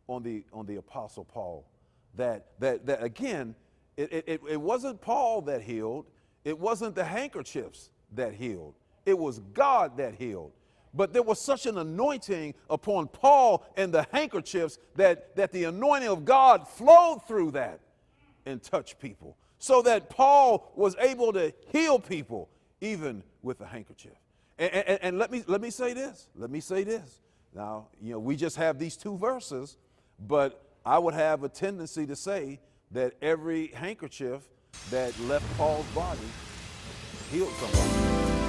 on the Apostle Paul. That again, it wasn't Paul that healed. It wasn't the handkerchiefs that healed. It was God that healed. But there was such an anointing upon Paul and the handkerchiefs that the anointing of God flowed through that and touched people. So that Paul was able to heal people even with a handkerchief. And let me say this. Let me say this. Now, we just have these two verses, but I would have a tendency to say that every handkerchief that left Paul's body healed somebody.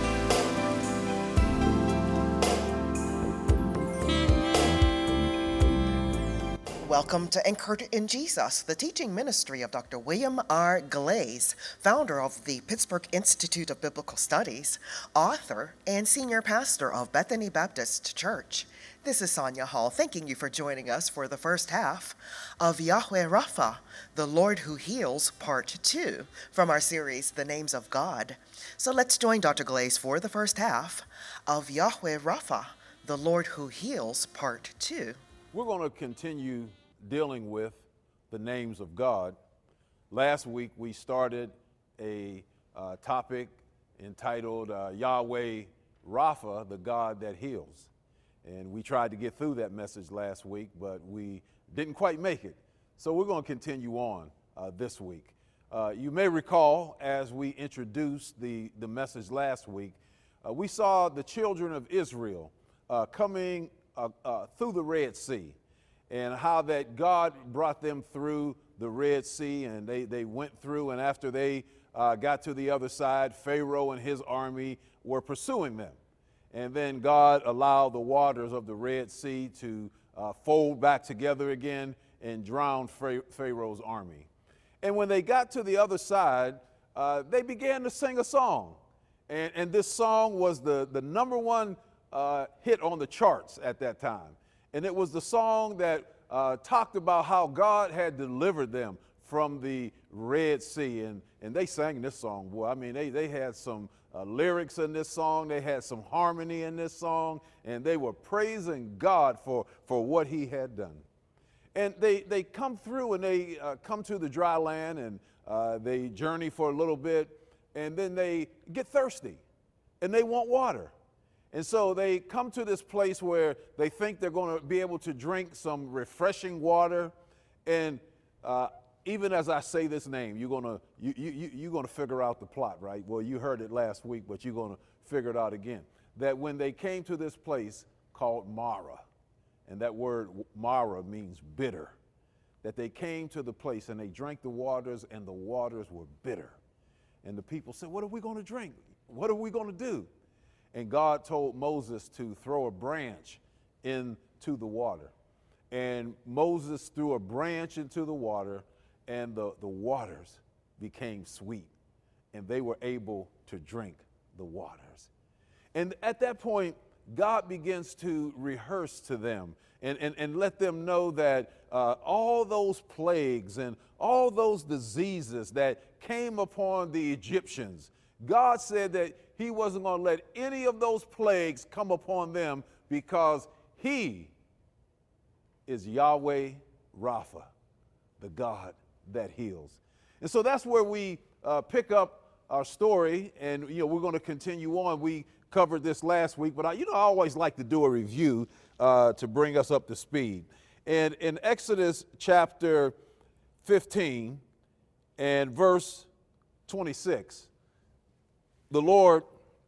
Welcome to Anchored in Jesus, the teaching ministry of Dr. William R. Glaze, founder of the Pittsburgh Institute of Biblical Studies, author, and senior pastor of Bethany Baptist Church. This is Sonia Hall, thanking you for joining us for the first half of Yahweh Rapha, the Lord Who Heals, Part 2, from our series, The Names of God. So let's join Dr. Glaze for the first half of Yahweh Rapha, the Lord Who Heals, Part 2. We're going to continue dealing with the names of God. Last week we started a topic entitled Yahweh Rapha, the God that heals. And we tried to get through that message last week, but we didn't quite make it. So we're going to continue on this week. You may recall, as we introduced the message last week, we saw the children of Israel coming through the Red Sea, and how that God brought them through the Red Sea, and they went through, and after they got to the other side, Pharaoh and his army were pursuing them. And then God allowed the waters of the Red Sea to fold back together again and drown Pharaoh's army. And when they got to the other side, they began to sing a song. And this song was the number one hit on the charts at that time. And it was the song that talked about how God had delivered them from the Red Sea. And they sang this song, boy. I mean, they had some lyrics in this song. They had some harmony in this song. And they were praising God for what he had done. And they come through and they come to the dry land, and they journey for a little bit. And then they get thirsty and they want water. And so they come to this place where they think they're going to be able to drink some refreshing water. And even as I say this name, you're going to figure out the plot, right? Well, you heard it last week, but you're going to figure it out again. That when they came to this place called Mara, and that word Mara means bitter, that they came to the place and they drank the waters, and the waters were bitter. And the people said, what are we going to drink? What are we going to do? And God told Moses to throw a branch into the water. And Moses threw a branch into the water, and the waters became sweet. And they were able to drink the waters. And at that point, God begins to rehearse to them and let them know that all those plagues and all those diseases that came upon the Egyptians, God said that he wasn't going to let any of those plagues come upon them, because he is Yahweh Rapha, the God that heals. And so that's where we pick up our story, and we're going to continue on. We covered this last week, but I always like to do a review to bring us up to speed. And in Exodus chapter 15 and verse 26, the Lord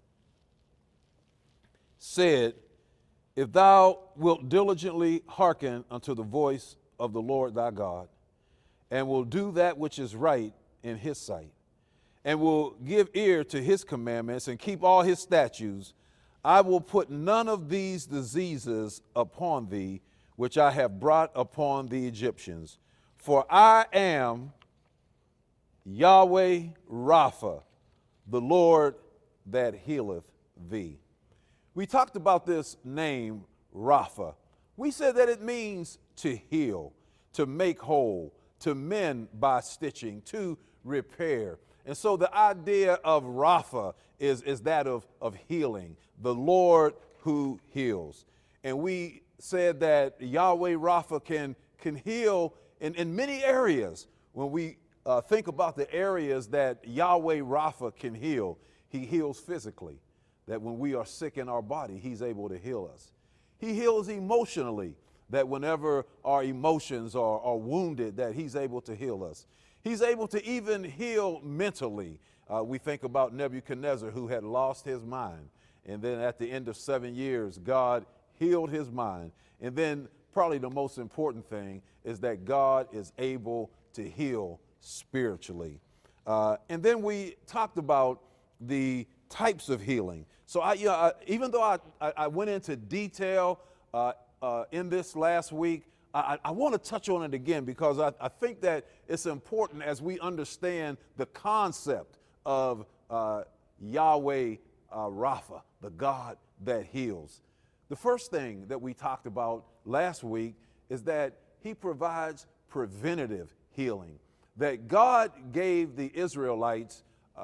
said, if thou wilt diligently hearken unto the voice of the Lord thy God, and will do that which is right in his sight, and will give ear to his commandments and keep all his statutes, I will put none of these diseases upon thee, which I have brought upon the Egyptians. For I am Yahweh Rapha, the Lord that healeth thee. We talked about this name, Rapha. We said that it means to heal, to make whole, to mend by stitching, to repair. And so the idea of Rapha is that of healing, the Lord who heals. And we said that Yahweh Rapha can can heal in many areas. When we think about the areas that Yahweh Rapha can heal, he heals physically, that when we are sick in our body, he's able to heal us. He heals emotionally, that whenever our emotions are wounded, that he's able to heal us. He's able to even heal mentally. We think about Nebuchadnezzar, who had lost his mind. And then at the end of 7 years, God healed his mind. And then probably the most important thing is that God is able to heal spiritually. And then we talked about the types of healing. So even though I went into detail in this last week, I want to touch on it again because I think that it's important as we understand the concept of Yahweh Rapha, the God that heals. The first thing that we talked about last week is that he provides preventative healing, that God gave the Israelites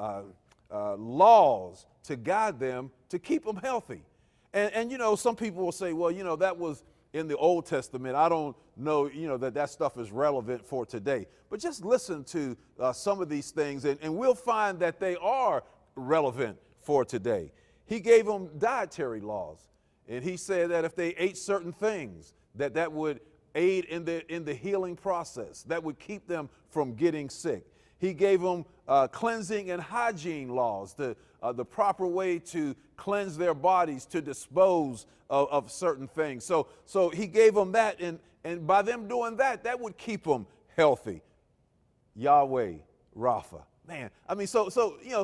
laws to guide them to keep them healthy. And some people will say, well, that was in the Old Testament. I don't know, that stuff is relevant for today. But just listen to some of these things, and we'll find that they are relevant for today. He gave them dietary laws, and he said that if they ate certain things, that would aid in the healing process, that would keep them from getting sick. He gave them cleansing and hygiene laws, the proper way to cleanse their bodies, to dispose of certain things. So he gave them that, and by them doing that, that would keep them healthy. Yahweh Rapha. Man, I mean, so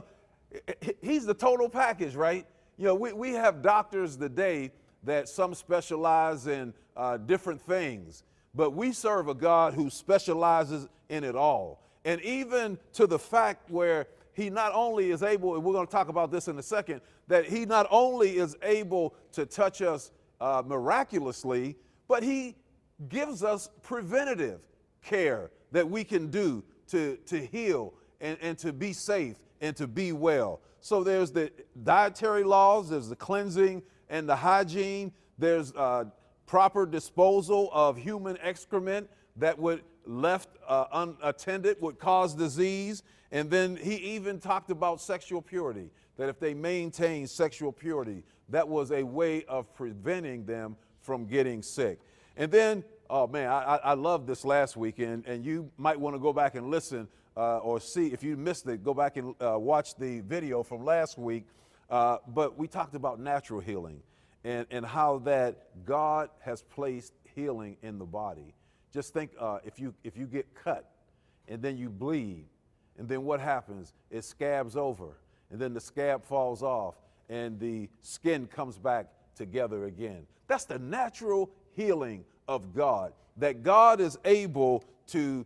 he's the total package, right? We have doctors today that some specialize in different things, but we serve a God who specializes in it all. And even to the fact where he not only is able, and we're going to talk about this in a second, that he not only is able to touch us miraculously, but he gives us preventative care that we can do to heal and to be safe and to be well. So there's the dietary laws, there's the cleansing and the hygiene, there's proper disposal of human excrement that would left unattended would cause disease. And then he even talked about sexual purity, that if they maintain sexual purity, that was a way of preventing them from getting sick. And then, oh man, I love this last weekend, and you might want to go back and listen or see, if you missed it, go back and watch the video from last week. But we talked about natural healing and how that God has placed healing in the body. Just think if you get cut and then you bleed, and then what happens? It scabs over, and then the scab falls off, and the skin comes back together again. That's the natural healing of God, that God is able to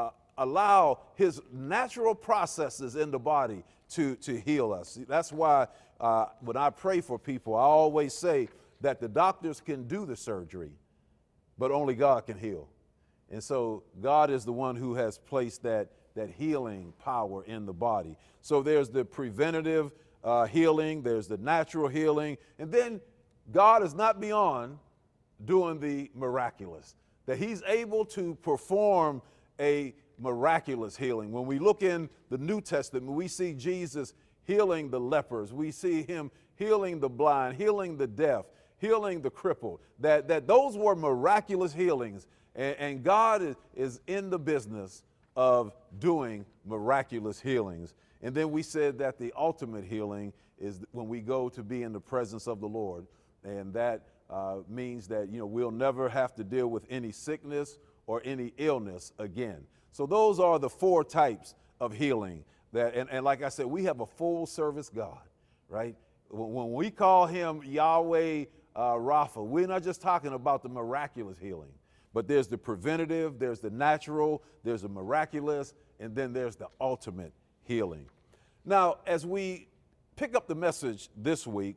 allow his natural processes in the body to heal us. That's why when I pray for people, I always say that the doctors can do the surgery, but only God can heal. And so God is the one who has placed that healing power in the body. So there's the preventative healing, there's the natural healing, and then God is not beyond doing the miraculous, that he's able to perform a miraculous healing. When we look in the New Testament, we see Jesus healing the lepers, we see him healing the blind, healing the deaf, healing the crippled, that those were miraculous healings. And God is in the business of doing miraculous healings. And then we said that the ultimate healing is when we go to be in the presence of the Lord. And that means that, we'll never have to deal with any sickness or any illness again. So those are the 4 types of healing. And like I said, we have a full service God, right? When we call him Yahweh Rapha, we're not just talking about the miraculous healing. But there's the preventative, there's the natural, there's the miraculous, and then there's the ultimate healing. Now, as we pick up the message this week,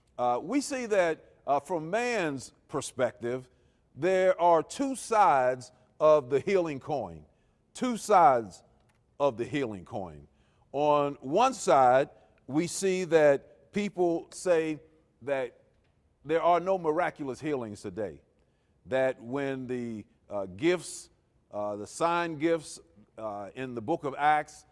we see that from man's perspective, there are 2 sides of the healing coin. 2 sides of the healing coin. On one side, we see that people say that there are no miraculous healings today. That when the gifts, the sign gifts in the book of Acts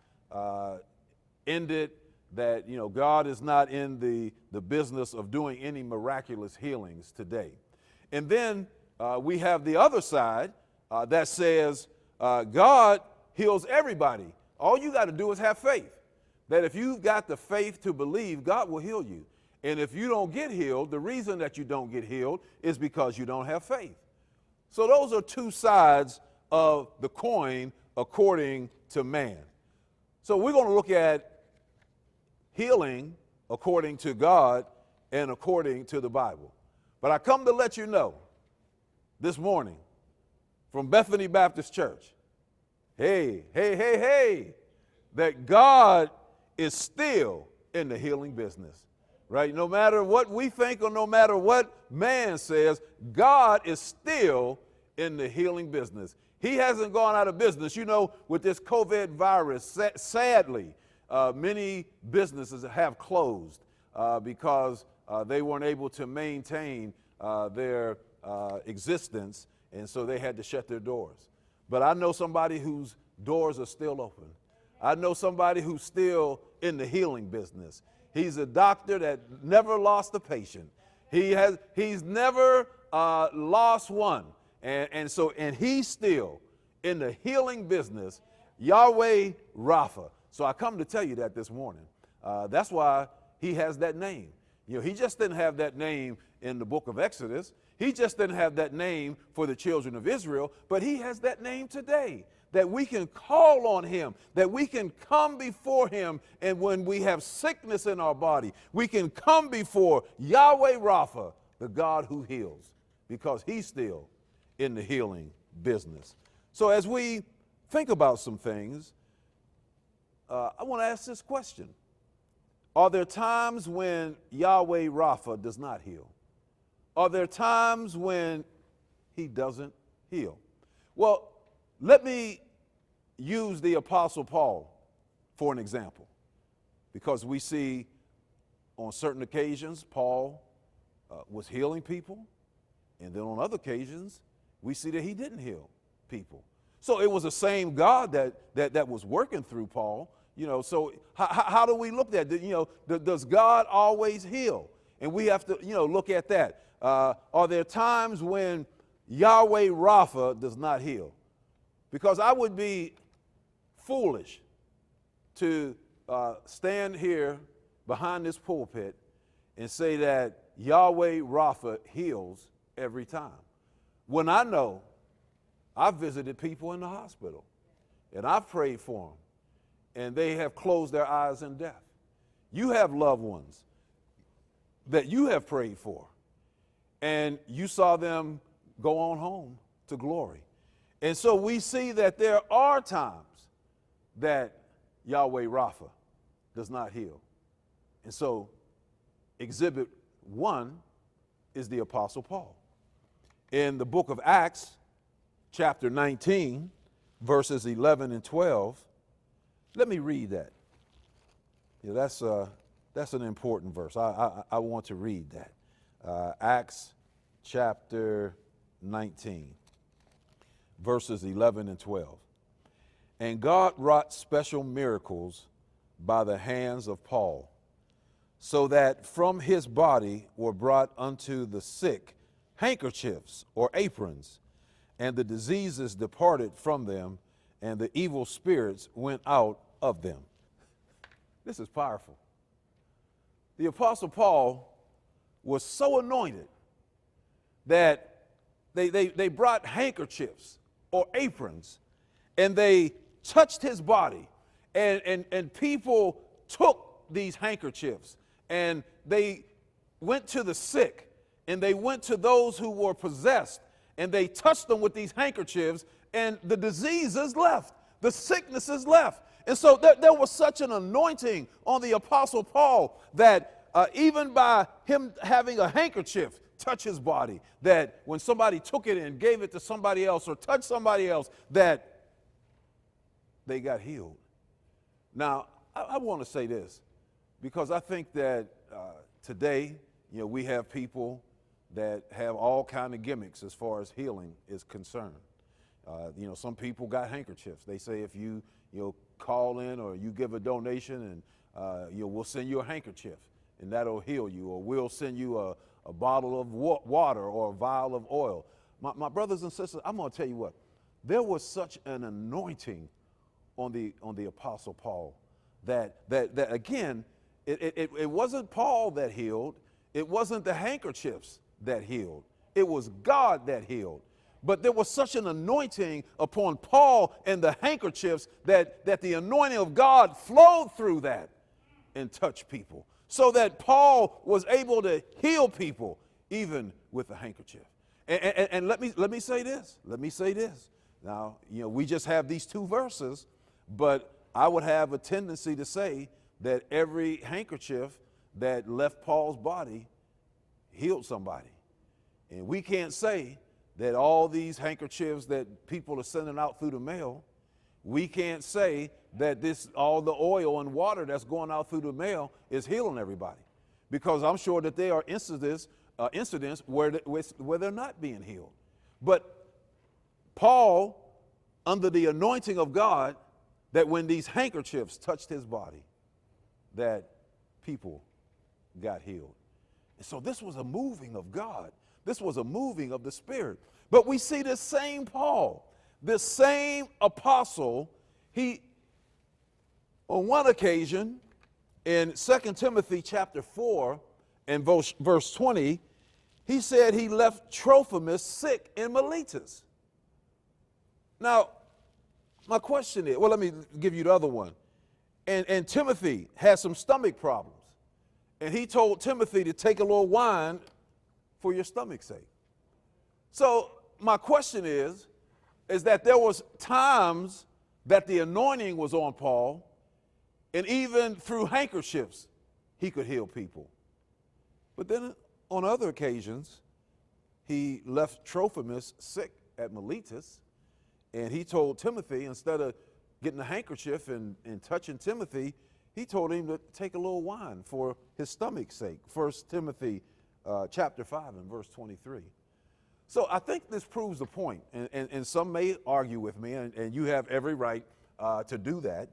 ended that, God is not in the business of doing any miraculous healings today. And then we have the other side that says God heals everybody. All you got to do is have faith. That if you've got the faith to believe, God will heal you. And if you don't get healed, the reason that you don't get healed is because you don't have faith. So those are two sides of the coin according to man. So we're going to look at healing according to God and according to the Bible. But I come to let you know this morning from Bethany Baptist Church, hey, that God is still in the healing business, right? No matter what we think or no matter what man says, God is still in the healing business. He hasn't gone out of business. With this COVID virus, sadly, many businesses have closed because they weren't able to maintain their existence, and so they had to shut their doors. But I know somebody whose doors are still open. I know somebody who's still in the healing business. He's a doctor that never lost a patient. He's never lost one. And he's still in the healing business, Yahweh Rapha. So I come to tell you that this morning. That's why he has that name. He just didn't have that name in the book of Exodus. He just didn't have that name for the children of Israel, but he has that name today, that we can call on him, that we can come before him, and when we have sickness in our body, we can come before Yahweh Rapha, the God who heals, because he's still in the healing business. So as we think about some things, I want to ask this question. Are there times when Yahweh Rapha does not heal? Are there times when he doesn't heal? Well, let me use the Apostle Paul for an example, because we see on certain occasions Paul was healing people, and then on other occasions we see that he didn't heal people. So it was the same God that was working through Paul. So how do we look at it? Does God always heal? And we have to look at that. Are there times when Yahweh Rapha does not heal? Because I would be foolish to stand here behind this pulpit and say that Yahweh Rapha heals every time, when I know I've visited people in the hospital and I've prayed for them and they have closed their eyes in death. You have loved ones that you have prayed for and you saw them go on home to glory. And so we see that there are times that Yahweh Rapha does not heal. And so exhibit 1 is the Apostle Paul. In the book of Acts, chapter 19, verses 11 and 12, let me read that. That's an important verse. I want to read that. Acts chapter 19, verses 11 and 12. And God wrought special miracles by the hands of Paul, so that from his body were brought unto the sick handkerchiefs or aprons, and the diseases departed from them, and the evil spirits went out of them. This is powerful. The Apostle Paul was so anointed that they brought handkerchiefs or aprons, and they touched his body, and people took these handkerchiefs, and they went to the sick, and they went to those who were possessed, and they touched them with these handkerchiefs, and the diseases left, the sicknesses left. And so there was such an anointing on the Apostle Paul that even by him having a handkerchief touch his body, that when somebody took it and gave it to somebody else or touched somebody else, that they got healed. Now, I want to say this, because I think that today, we have people that have all kind of gimmicks as far as healing is concerned. Some people got handkerchiefs. They say if you call in or you give a donation, and we'll send you a handkerchief, and that'll heal you, or we'll send you a bottle of water or a vial of oil. My brothers and sisters, I'm going to tell you what. There was such an anointing on the Apostle Paul that again, it wasn't Paul that healed. It wasn't the handkerchiefs that healed. It was God that healed. But there was such an anointing upon Paul and the handkerchiefs that the anointing of God flowed through that and touched people, so that Paul was able to heal people even with the handkerchief. And let me say this. Let me say this. Now, we just have these two verses, but I would have a tendency to say that every handkerchief that left Paul's body healed somebody. And we can't say that all these handkerchiefs that people are sending out through the mail, we can't say that all the oil and water that's going out through the mail is healing everybody. Because I'm sure that there are incidents where they're not being healed. But Paul, under the anointing of God, that when these handkerchiefs touched his body, that people got healed. And so this was a moving of God. This was a moving of the Spirit. But we see this same Paul, this same apostle, he, on one occasion, in 2 Timothy chapter 4 and verse 20, he said he left Trophimus sick in Miletus. Now, my question is, well, let me give you the other one. And Timothy had some stomach problems. And he told Timothy to take a little wine for your stomach's sake. So my question is that there was times that the anointing was on Paul, and even through handkerchiefs, he could heal people. But then on other occasions, he left Trophimus sick at Miletus, and he told Timothy, instead of getting a handkerchief and touching Timothy, he told him to take a little wine for his stomach's sake. 1 Timothy chapter 5 and verse 23. So I think this proves the point, and some may argue with me, and you have every right to do that.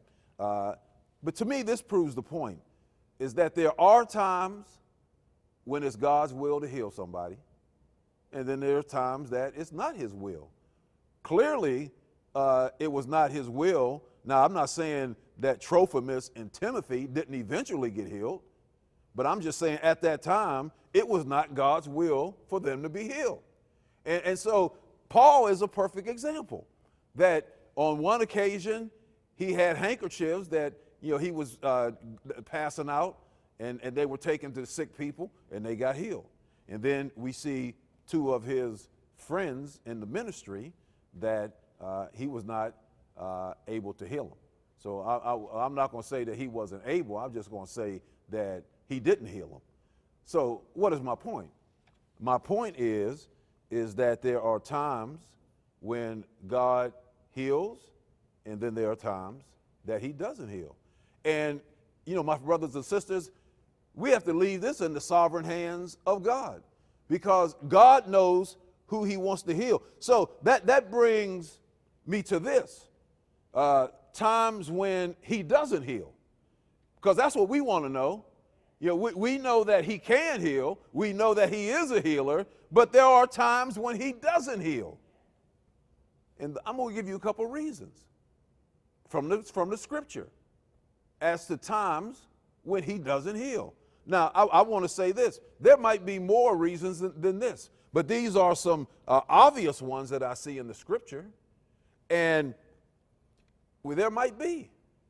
But to me, this proves the point, is that there are times when it's God's will to heal somebody, and then there are times that it's not his will. Clearly, it was not his will. Now, I'm not saying that Trophimus and Timothy didn't eventually get healed, but I'm just saying at that time, it was not God's will for them to be healed. And so Paul is a perfect example that on one occasion, he had handkerchiefs that he was passing out, and they were taken to sick people, and they got healed. And then we see two of his friends in the ministry that he was not able to heal them. So I'm not going to say that he wasn't able. I'm just going to say that he didn't heal them. So what is my point? My point is that there are times when God heals, and then there are times that he doesn't heal. And, my brothers and sisters, we have to leave this in the sovereign hands of God, because God knows who he wants to heal. So that brings me to this. Times when he doesn't heal, because that's what we want to know. We know that he can heal. We know that he is a healer, but there are times when he doesn't heal. And I'm going to give you a couple of reasons from the scripture as to times when he doesn't heal. Now, I want to say this. There might be more reasons than this, but these are some obvious ones that I see in the scripture. And there might be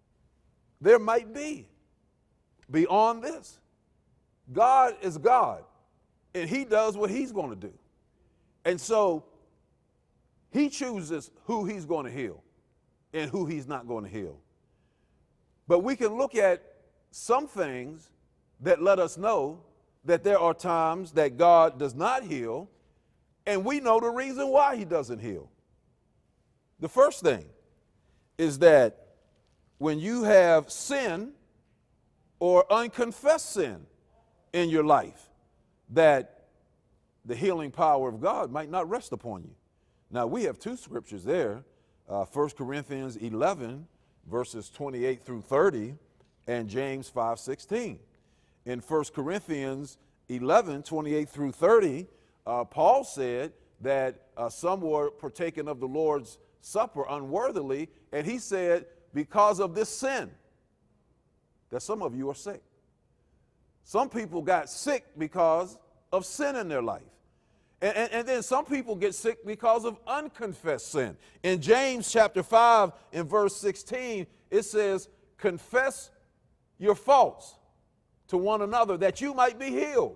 beyond this. God is God, and he does what he's going to do. And so he chooses who he's going to heal and who he's not going to heal. But we can look at some things that let us know that there are times that God does not heal, and we know the reason why he doesn't heal. The first thing is that when you have sin or unconfessed sin in your life, that the healing power of God might not rest upon you. Now, we have two scriptures there, 1 Corinthians 11, verses 28 through 30, and James 5:16. In 1 Corinthians 11, 28 through 30, Paul said that some were partaking of the Lord's Supper unworthily, and he said, because of this sin, that some of you are sick. Some people got sick because of sin in their life. And then some people get sick because of unconfessed sin. In James chapter 5 and verse 16, it says, confess your faults to one another that you might be healed.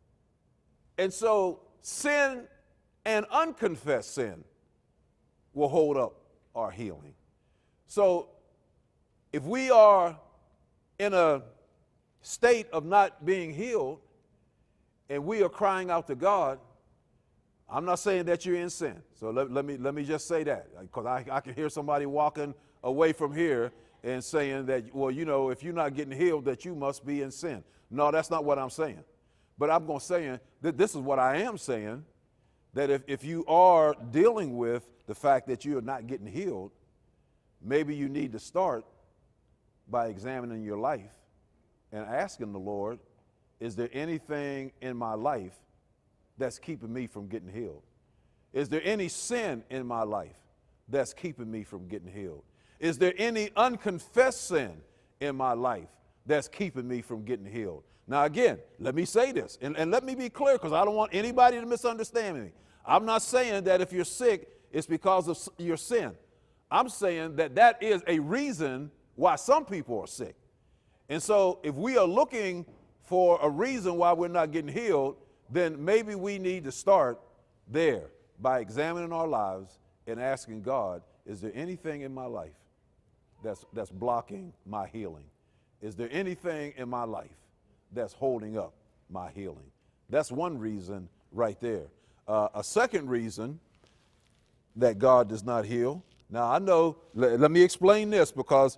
And so sin and unconfessed sin will hold up our healing. So if we are in a state of not being healed and we are crying out to God, I'm not saying that you're in sin. So let me just say that, because I can hear somebody walking away from here and saying that, well, you know, if you're not getting healed, that you must be in sin. No, that's not what I'm saying. But I'm going to say that this is what I am saying, that if you are dealing with the fact that you're not getting healed, maybe you need to start by examining your life and asking the Lord, is there anything in my life that's keeping me from getting healed? Is there any sin in my life that's keeping me from getting healed? Is there any unconfessed sin in my life that's keeping me from getting healed? Now, again, let me say this, and let me be clear, because I don't want anybody to misunderstand me. I'm not saying that if you're sick, it's because of your sin. I'm saying that that is a reason why some people are sick. And so if we are looking for a reason why we're not getting healed, then maybe we need to start there by examining our lives and asking God, is there anything in my life that's blocking my healing? Is there anything in my life that's holding up my healing? That's one reason right there. A second reason that God does not heal. Now, I know, let me explain this, because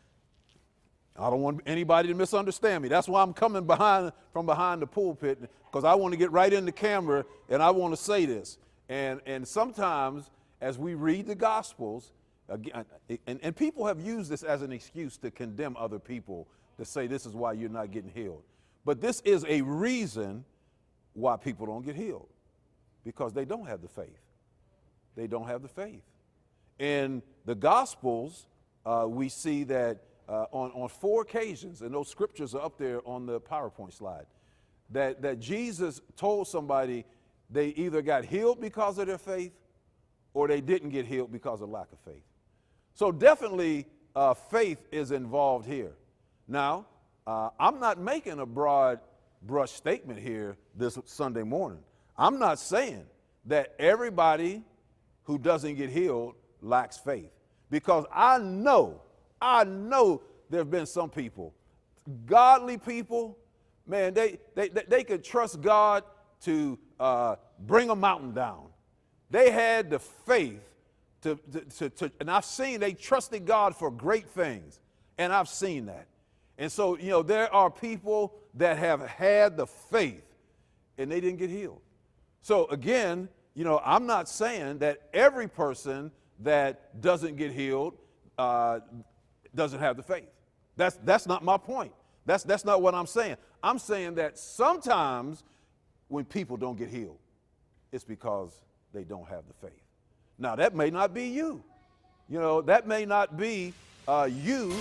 I don't want anybody to misunderstand me. That's why I'm coming from behind the pulpit, because I want to get right in the camera and I want to say this. And sometimes as we read the Gospels, again, and people have used this as an excuse to condemn other people, to say this is why you're not getting healed. But this is a reason why people don't get healed, because they don't have the faith. They don't have the faith. In the Gospels, we see that on 4 occasions, and those scriptures are up there on the PowerPoint slide, that Jesus told somebody they either got healed because of their faith or they didn't get healed because of lack of faith. So definitely faith is involved here. Now, I'm not making a broad brush statement here this Sunday morning. I'm not saying that everybody who doesn't get healed lacks faith, because I know there have been some people, godly people, man, they could trust God to bring a mountain down. They had the faith to and I've seen they trusted God for great things, and I've seen that. And so, you know, there are people that have had the faith and they didn't get healed. So again, you know, I'm not saying that every person that doesn't get healed doesn't have the faith. That's not my point. That's not what I'm saying. I'm saying that sometimes when people don't get healed, it's because they don't have the faith. Now, that may not be you. You know, that may not be you.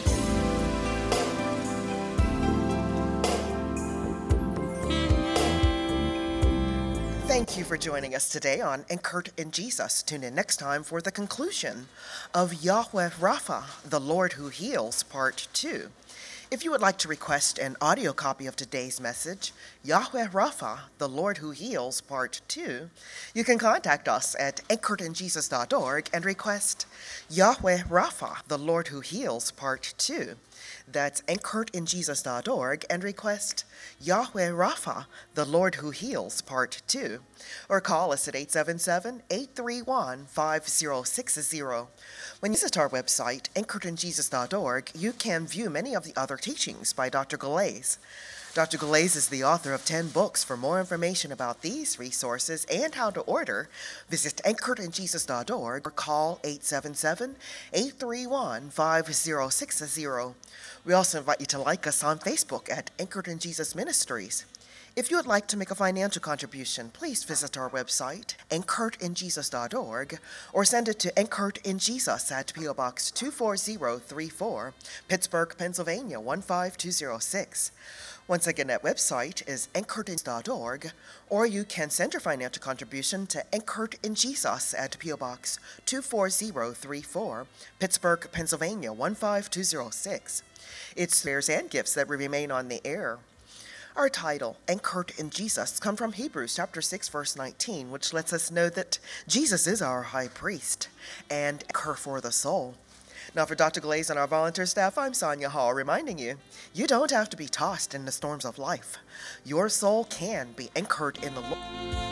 Thank you for joining us today on Anchored in Jesus. Tune in next time for the conclusion of Yahweh Rapha, the Lord who heals, part 2. If you would like to request an audio copy of today's message, Yahweh Rapha, the Lord who heals, part 2, you can contact us at anchoredinjesus.org and request Yahweh Rapha, the Lord who heals, part 2. That's anchoredinjesus.org and request Yahweh Rapha, the Lord who heals, part 2. Or call us at 877-831-5060. When you visit our website, anchoredinjesus.org, you can view many of the other teachings by Dr. Galais. Dr. Glaze is the author of 10 books. For more information about these resources and how to order, visit anchoredinjesus.org or call 877-831-5060. We also invite you to like us on Facebook at Anchored in Jesus Ministries. If you would like to make a financial contribution, please visit our website, anchoredinjesus.org, or send it to Anchored in Jesus at P.O. Box 24034, Pittsburgh, Pennsylvania 15206. Once again, that website is anchoredin.org, or you can send your financial contribution to Anchored in Jesus at P.O. Box 24034, Pittsburgh, Pennsylvania 15206. It's prayers and gifts that will remain on the air. Our title, Anchored in Jesus, comes from Hebrews chapter 6, verse 19, which lets us know that Jesus is our high priest and anchor for the soul. Now, for Dr. Glaze and our volunteer staff, I'm Sonia Hall, reminding you, you don't have to be tossed in the storms of life. Your soul can be anchored in the Lord.